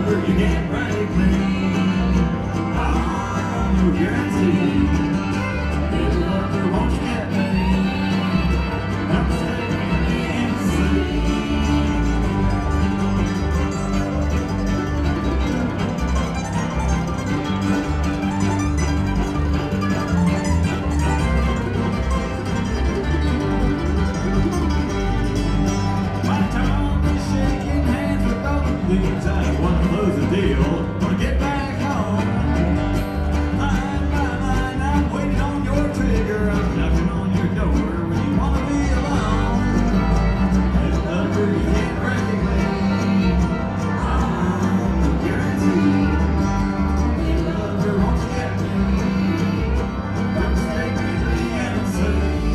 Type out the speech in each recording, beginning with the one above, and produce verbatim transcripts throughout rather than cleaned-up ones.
You can't break me. I'm no guarantee. Good lover, won't you get me? Don't take me my tongue is shaking, hands with golden leaves. I want to close the deal. Wanna get back home. Line by line, I'm waiting on your trigger. I'm knocking on your door when you wanna be alone. Good lover, you can't break me. I'm no guarantee. Good lover, won't you get me? Don't take me to the answer.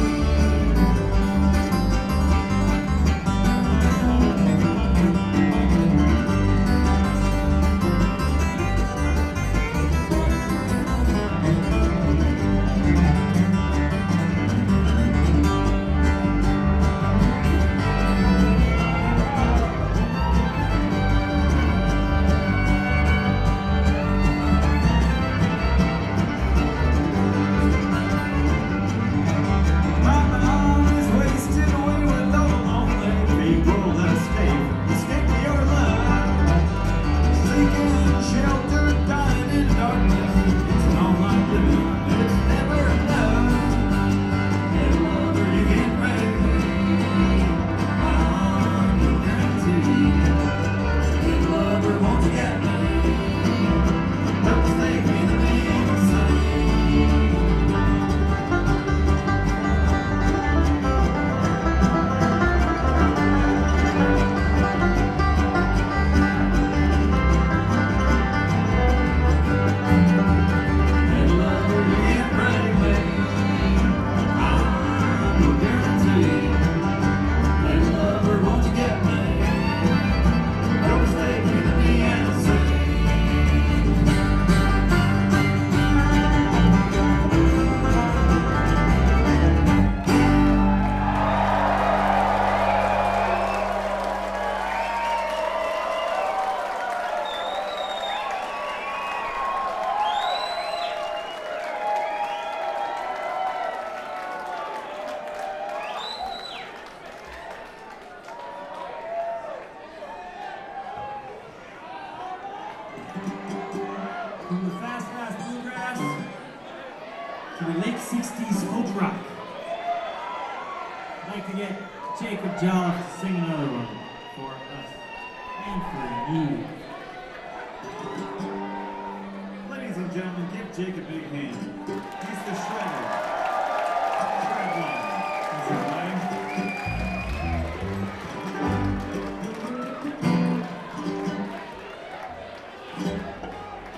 From the fast, fast bluegrass to the late sixties folk rock. I'd like to get Jacob Jolliffe to sing another one for us and for you. Ladies and gentlemen, give Jake a big hand.